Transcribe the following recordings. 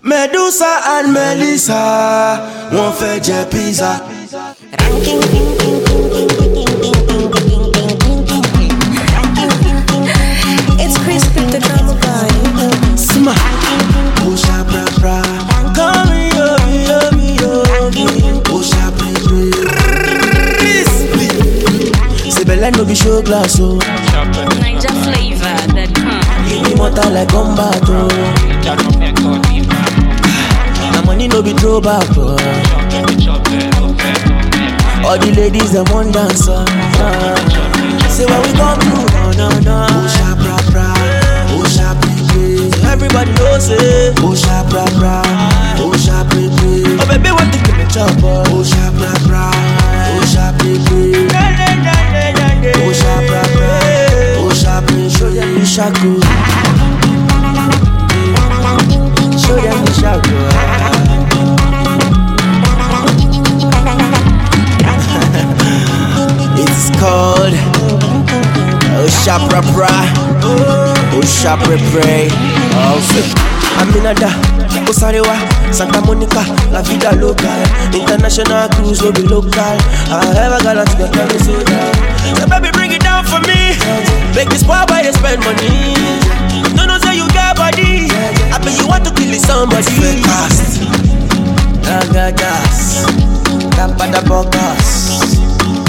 Medusa and Melissa wọ́n fẹ́ jẹ pizza. It's crispy the drama guy. Sma, Osha bra bra, come yo yo yo. Osha bra bra. Say Bella no be show glass oh. Niger flavor that You be mortal like combat oh. My money no be throwback oh. All the ladies them want dance Say what we gon' do no. Osha bra bra, Osha bra bra. Everybody knows it. Osha bra bra, Osha bra bra. Oh baby want to give me chop Osha bra bra, Osha bra bra. Osha bra bra, Osha bra. Show them the shaku. Show them the shaku. It's called Osha bra bra, Osha bra bra. Aminada, Osarewa, Santa Monica, La Vida Local, international cruise no be local. I ever got to get me so down. So baby bring it down for me. Make this poor boy spend money. No say you got body. I bet you want to kill somebody. Fast, Nagagas, Tapada Bogas,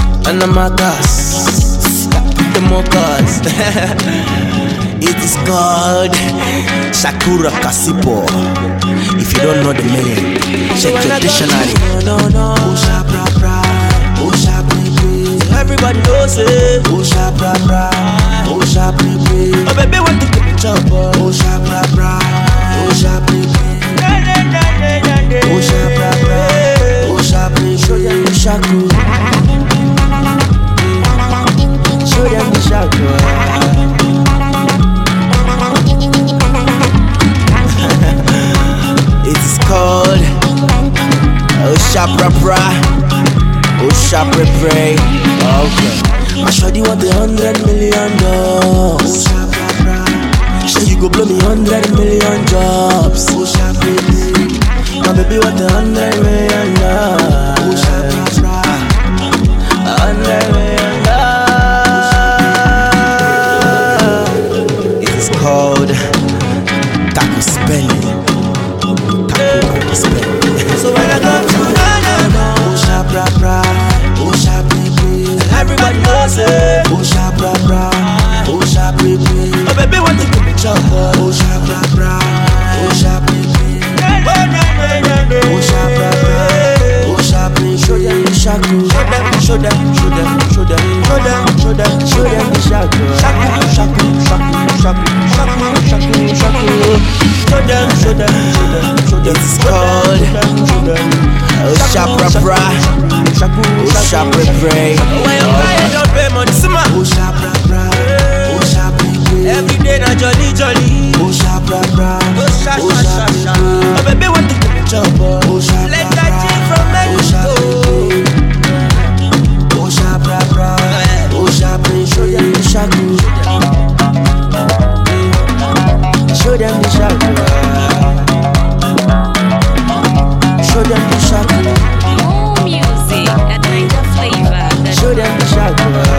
Anamagas, the Mokas. It is called Shakura Kasipo. If you don't know the meaning, check your dictionary. No. Osha bra bra, Osha bra bra. Everybody knows it. Osha bra bra, Osha bra bra. Oh baby want to give me chop Osha bra bra, Osha bra bra. Osha bra bra, Osha bra. Show them the shaku. Show them the shaku. It's called Osha bra bra, Osha bra bra. Okay. I shawty want $100 million. Osha bra bra. Sure you go blow me $100 million jobs. Osha bra bra. My baby want $100 million. Osha bra bra. $100 million. It is called Taco Spelling. So when I come to Osha bra bra, Osha bra bra. Everybody knows it. Osha bra bra, Osha bra bra. Oh baby want to give me chop Osha bra bra, Osha bra bra. Osha bra bra, Osha bra. Show them the shaku. Show them the shaku. Shaku. Show them. It's called Osha bra bra, Osha bra bra. When don't pay money, Osha bra bra, Osha bra bra. Every day na jolly. Osha bra bra, Osha. Oh baby want to give me chop Osha bra bra. Let that G from Mexico. Osha bra bra, Osha bra. Show them the shaku. Show them the shaku. Show them the shaku. more music at Niger flavor that Show them the shaku.